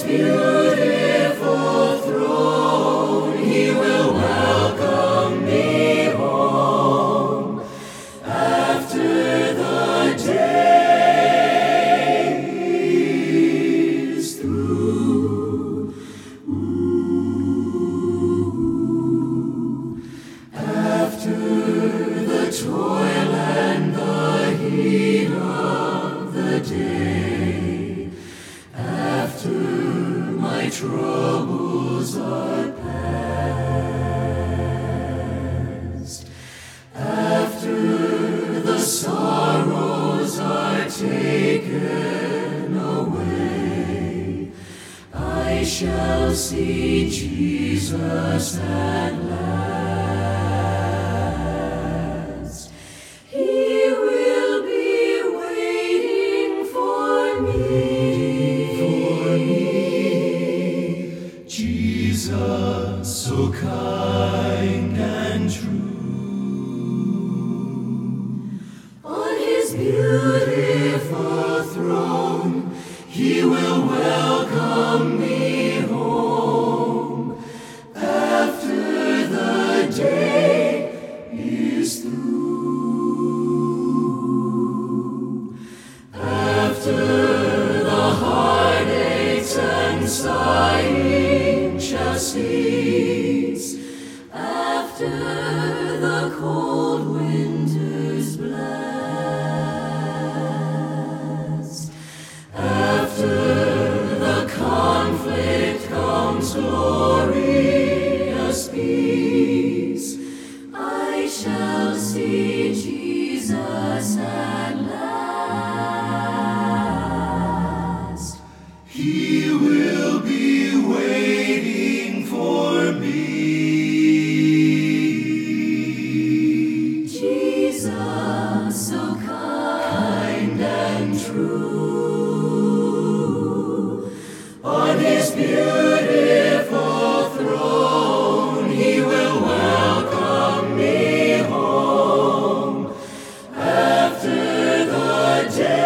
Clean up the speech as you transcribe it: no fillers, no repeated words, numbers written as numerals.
beautiful throne, he will welcome me home after the day is through. After the toil and the heat of the day, after my troubles are past, after the sorrows are taken away, I shall see Jesus at last. He will be waiting for me. Jesus, so kind and true. On his beautiful throne, he will welcome me home after the day is through. After the heartaches and sighing shall cease, after the cold winter's blast, after the conflict comes glorious peace, I shall see Jesus at last. He will be waiting for me. Jesus, so kind and true. On his beautiful throne, he will welcome me home after the day